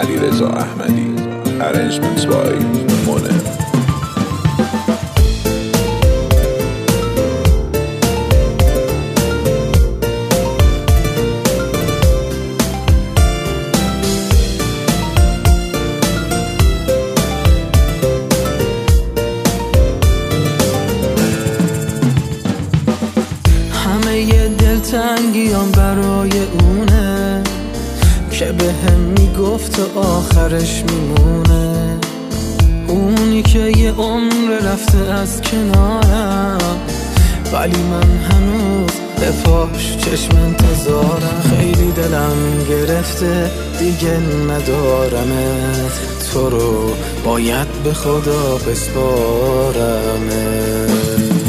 علیرضا احمدی. Arrangements by Mone. دلتنگیام برای اونه که به هم میگفت و آخرش میمونه، اونی که یه عمر رفته از کنارم ولی من هنوز به پاش چشم انتظارم. خیلی دلم گرفته دیگه ندارمت، تو رو باید به خدا بسپارمت.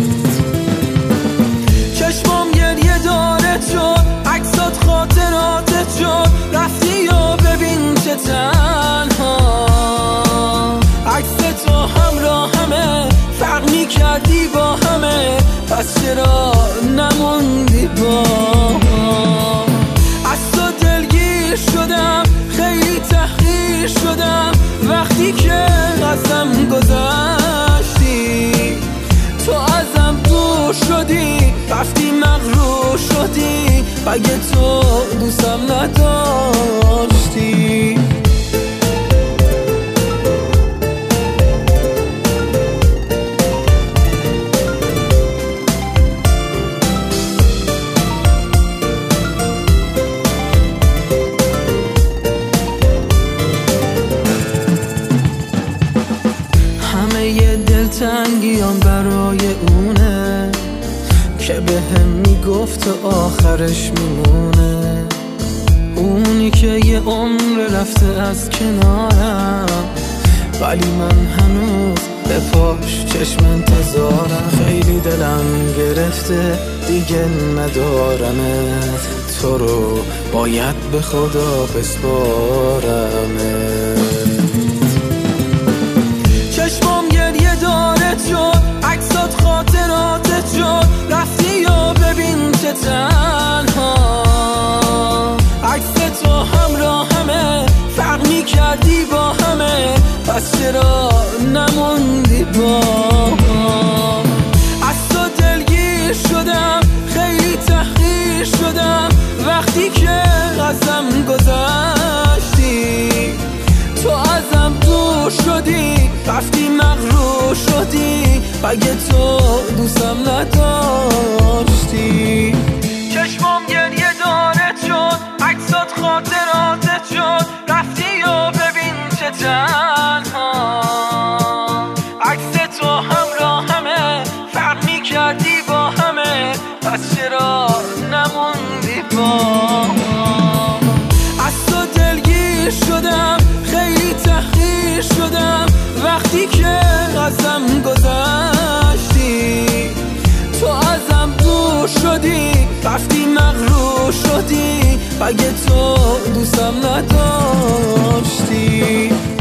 چشمام گریه دارت شد، عکسات خاطراتت شد، رفتی یا ببین چه تنها. عکس تو همراه همه فرق میکردی با همه، پس چرا نموندی با ما؟ از تو دلگیر شدم، خیلی تحقیر شدم، وقتی که ازم گذشتی. تو ازم دور شدی، رفتی مغرور شدی، اگه تو دوستم نداشتی. همه یه دلتنگیام برای اونه که به هم میگفت و آخرش میمونه، اونی که یه عمر رفته از کنارم ولی من هنوز به پاش چشم انتظارم. خیلی دلم گرفته دیگه ندارمت، تو رو باید به خدا بسپارمت. چشمام گریه دارت شد، عکسات خاطراتت شد، رفتی یا ببین چه تنها. عکس تو همراه همه فرق میکردی با همه، پس چرا نموندی با ما؟ از تو دلگیر شدم، خیلی تحقیر شدم، وقتی که ازم گذشتی. تو ازم دور شدی، رفتی مغرور شدی، اگه تو دوستم نداشتی. چشمام گریه دارت شد، عکسات خاطراتت شد، رفتی یا ببین چه تنها. عکس تو همراه همه فرق میکردی با همه، پس چرا نموندی با ما؟ از تو دلگیر شدم، خیلی تحقیر شدم، وقتی که ازم گذشتی. تو ازم دور شدی، رفتی مغرور شدی، اگه تو دوستم نداشتی.